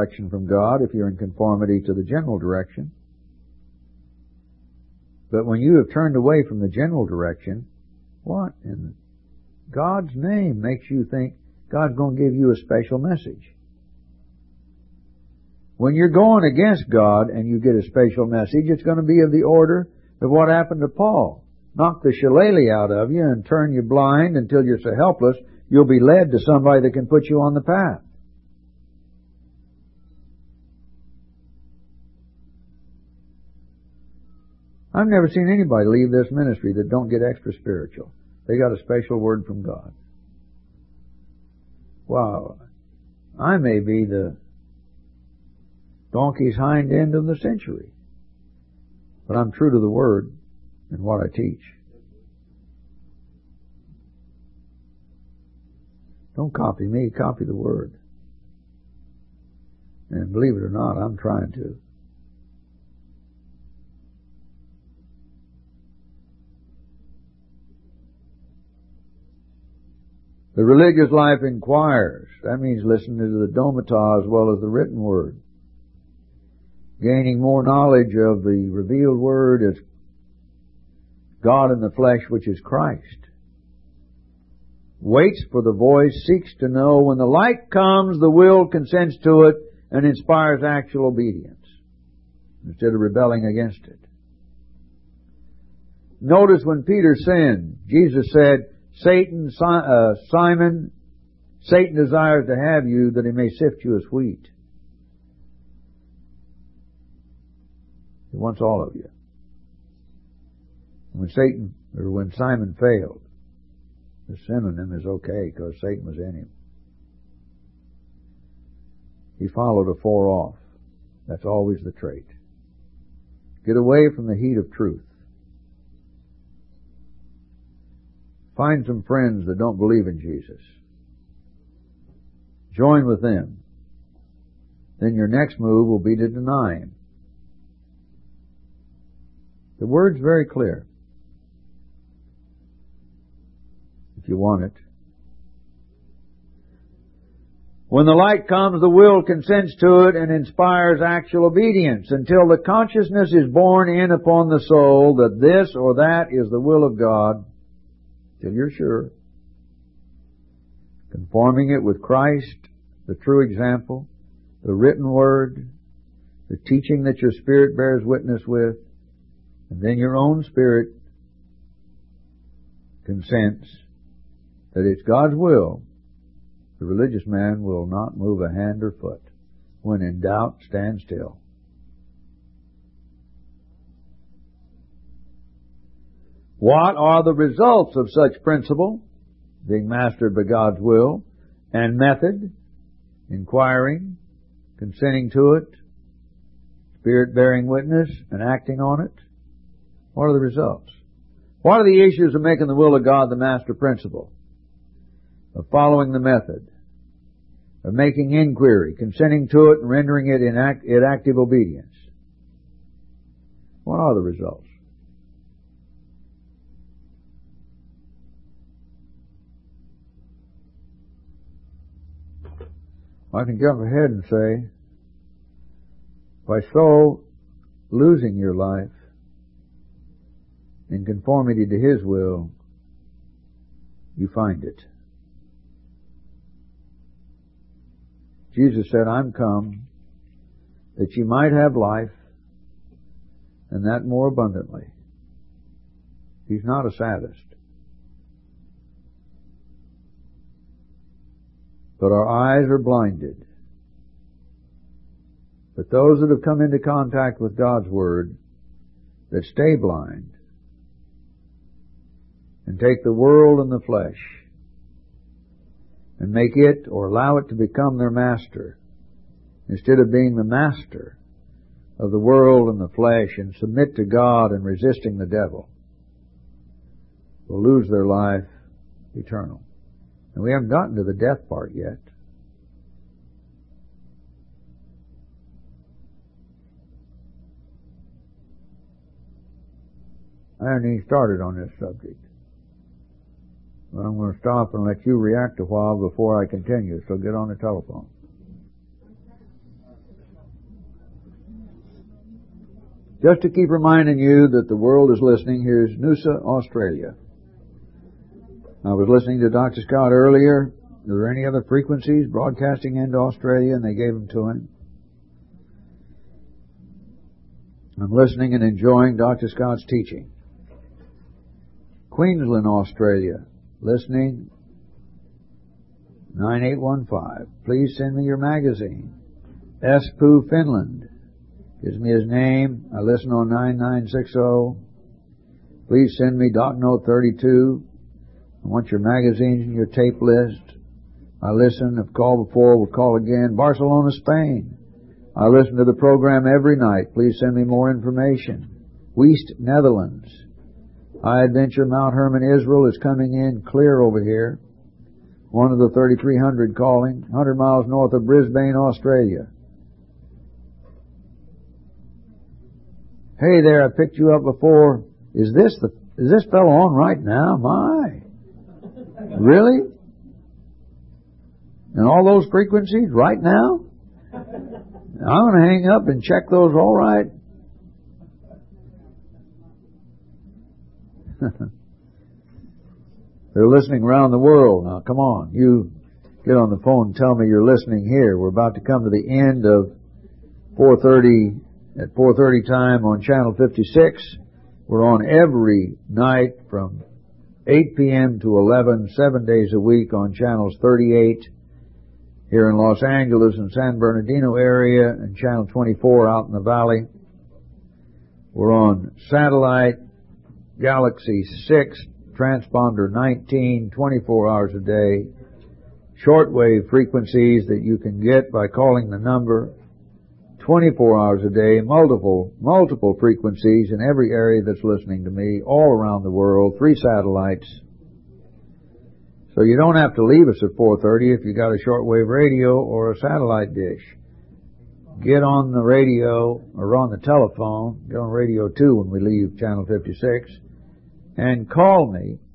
direction from God if you're in conformity to the general direction. But when you have turned away from the general direction, what in God's name makes you think God's going to give you a special message? When you're going against God and you get a special message, it's going to be of the order of what happened to Paul. Knock the shillelagh out of you and turn you blind until you're so helpless, you'll be led to somebody that can put you on the path. I've never seen anybody leave this ministry that don't get extra spiritual. They got a special word from God. Wow, I may be the donkey's hind end of the century, but I'm true to the Word and what I teach. Don't copy me, copy the Word. And believe it or not, I'm trying to. The religious life inquires. That means listening to the domata as well as the written Word. Gaining more knowledge of the revealed Word as God in the flesh, which is Christ. Waits for the voice, seeks to know. When the light comes, the will consents to it and inspires actual obedience instead of rebelling against it. Notice when Peter sinned, Jesus said, Simon, Satan desires to have you that he may sift you as wheat. He wants all of you. When Simon failed, the sin in him is okay because Satan was in him. He followed afar off. That's always the trait. Get away from the heat of truth. Find some friends that don't believe in Jesus. Join with them. Then your next move will be to deny Him. The Word's very clear. If you want it. When the light comes, the will consents to it and inspires actual obedience until the consciousness is borne in upon the soul that this or that is the will of God, till you're sure. Conforming it with Christ, the true example, the written Word, the teaching that your spirit bears witness with, and then your own spirit consents that it's God's will. The religious man will not move a hand or foot. When in doubt, stand still. What are the results of such principle, being mastered by God's will, and method, inquiring, consenting to it, spirit bearing witness, and acting on it? What are the results? What are the issues of making the will of God the master principle? Of following the method, of making inquiry, consenting to it, and rendering it in active obedience. What are the results? I can jump ahead and say, by so losing your life in conformity to His will, you find it. Jesus said, I'm come that ye might have life, and that more abundantly. He's not a sadist. But our eyes are blinded. But those that have come into contact with God's Word, that stay blind, and take the world and the flesh, and make it or allow it to become their master, instead of being the master of the world and the flesh, and submit to God and resisting the devil, will lose their life eternal. And we haven't gotten to the death part yet. I haven't even started on this subject. But I'm going to stop and let you react a while before I continue, so get on the telephone. Just to keep reminding you that the world is listening, here's Noosa, Australia. I was listening to Dr. Scott earlier. Are there any other frequencies broadcasting into Australia? And they gave them to him. I'm listening and enjoying Dr. Scott's teaching. Queensland, Australia. Listening. 9815. Please send me your magazine. Espoo, Finland. Gives me his name. I listen on 9960. Please send me Doc Note 32. I want your magazines and your tape list. I listen. I've called before. We'll call again. Barcelona, Spain. I listen to the program every night. Please send me more information. Weest, Netherlands. High Adventure Mount Hermon, Israel is coming in clear over here. One of the 3300 calling. 100 miles north of Brisbane, Australia. Hey there, I picked you up before. Is this fellow on right now? My. Really? And all those frequencies right now? I'm going to hang up and check those all right. They're listening around the world. Now, come on. You get on the phone and tell me you're listening here. We're about to come to the end of 4:30 at 4:30 time on Channel 56. We're on every night from 8 p.m. to 11, 7 days a week on Channels 38 here in Los Angeles and San Bernardino area, and Channel 24 out in the valley. We're on satellite, Galaxy 6, transponder 19, 24 hours a day. Shortwave frequencies that you can get by calling the number. 24 hours a day, multiple frequencies in every area that's listening to me, all around the world, 3 satellites. So you don't have to leave us at 4:30 if you got a shortwave radio or a satellite dish. Get on the radio or on the telephone, get on Radio 2 when we leave Channel 56, and call me